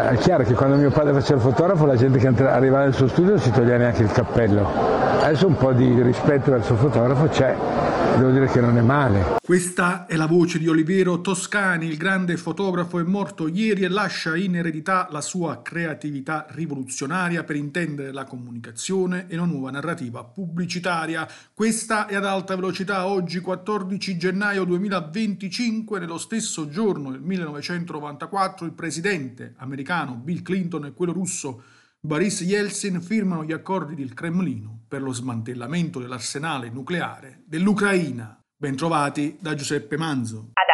È chiaro che quando mio padre faceva il fotografo la gente che arrivava nel suo studio si toglieva neanche il cappello. Adesso un po' di rispetto verso il fotografo c'è, devo dire che non è male. Questa è la voce di Oliviero Toscani, il grande fotografo è morto ieri e lascia in eredità la sua creatività rivoluzionaria per intendere la comunicazione e una nuova narrativa pubblicitaria. Questa è Ad alta velocità, oggi 14 gennaio 2025, nello stesso giorno del 1994 il presidente americano Bill Clinton e quello russo Boris Yeltsin firmano gli accordi del Cremlino per lo smantellamento dell'arsenale nucleare dell'Ucraina. Bentrovati da Giuseppe Manzo. Ad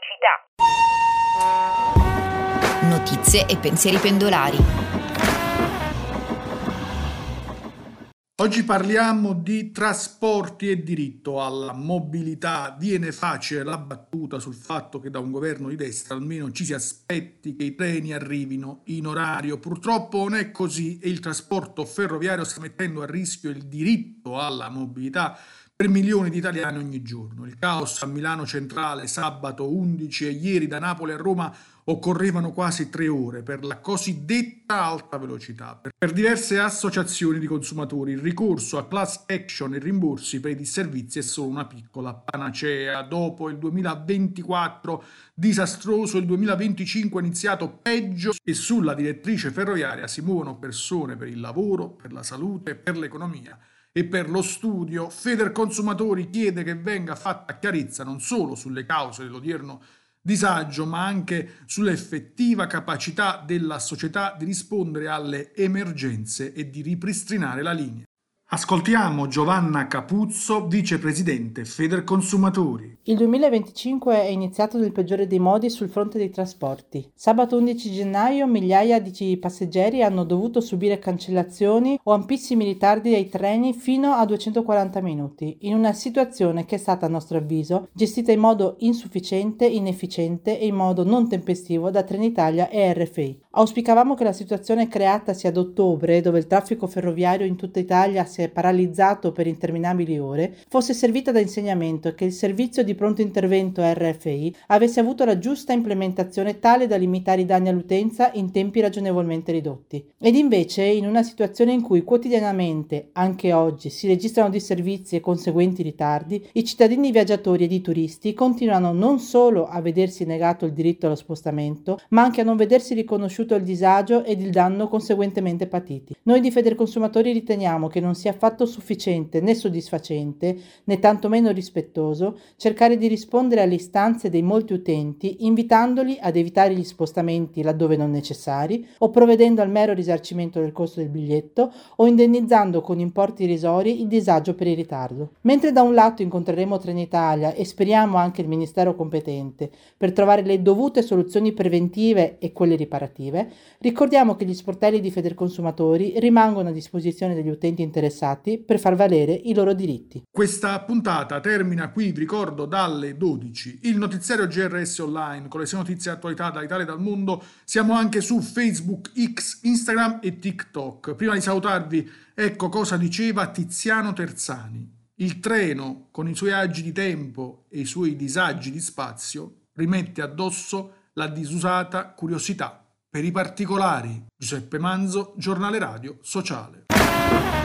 alta velocità. Notizie e pensieri pendolari. Oggi parliamo di trasporti e diritto alla mobilità. Viene facile la battuta sul fatto che da un governo di destra almeno ci si aspetti che i treni arrivino in orario. Purtroppo non è così e il trasporto ferroviario sta mettendo a rischio il diritto alla mobilità per milioni di italiani ogni giorno. Il caos a Milano Centrale sabato 11 e ieri da Napoli a Roma occorrevano quasi 3 ore per la cosiddetta alta velocità. Per diverse associazioni di consumatori il ricorso a class action e rimborsi per i disservizi è solo una piccola panacea. Dopo il 2024 disastroso, il 2025 è iniziato peggio e sulla direttrice ferroviaria si muovono persone per il lavoro, per la salute, per l'economia e per lo studio. Federconsumatori chiede che venga fatta chiarezza non solo sulle cause dell'odierno disagio, ma anche sull'effettiva capacità della società di rispondere alle emergenze e di ripristinare la linea. Ascoltiamo Giovanna Capuzzo, vicepresidente Federconsumatori. Il 2025 è iniziato nel peggiore dei modi sul fronte dei trasporti. Sabato 11 gennaio migliaia di passeggeri hanno dovuto subire cancellazioni o ampissimi ritardi ai treni fino a 240 minuti, in una situazione che è stata, a nostro avviso, gestita in modo insufficiente, inefficiente e in modo non tempestivo da Trenitalia e RFI. Auspicavamo che la situazione creatasi ad ottobre, dove il traffico ferroviario in tutta Italia si è paralizzato per interminabili ore, fosse servita da insegnamento e che il servizio di pronto intervento RFI avesse avuto la giusta implementazione tale da limitare i danni all'utenza in tempi ragionevolmente ridotti. Ed invece, in una situazione in cui quotidianamente, anche oggi, si registrano disservizi e conseguenti ritardi, i cittadini viaggiatori ed i turisti continuano non solo a vedersi negato il diritto allo spostamento, ma anche a non vedersi riconosciuto il disagio ed il danno conseguentemente patiti. Noi di Federconsumatori riteniamo che non sia affatto sufficiente né soddisfacente, né tantomeno rispettoso, cercare di rispondere alle istanze dei molti utenti, invitandoli ad evitare gli spostamenti laddove non necessari, o provvedendo al mero risarcimento del costo del biglietto, o indennizzando con importi irrisori il disagio per il ritardo. Mentre da un lato incontreremo Trenitalia e speriamo anche il Ministero competente per trovare le dovute soluzioni preventive e quelle riparative, ricordiamo che gli sportelli di Federconsumatori rimangono a disposizione degli utenti interessati per far valere i loro diritti. Questa puntata termina qui, vi ricordo, dalle 12. Il notiziario GRS Online con le sue notizie e attualità dall'Italia e dal mondo. Siamo anche su Facebook, X, Instagram e TikTok. Prima di salutarvi, ecco cosa diceva Tiziano Terzani. Il treno, con i suoi agi di tempo e i suoi disagi di spazio, rimette addosso la disusata curiosità per i particolari. Giuseppe Manzo, Giornale Radio Sociale.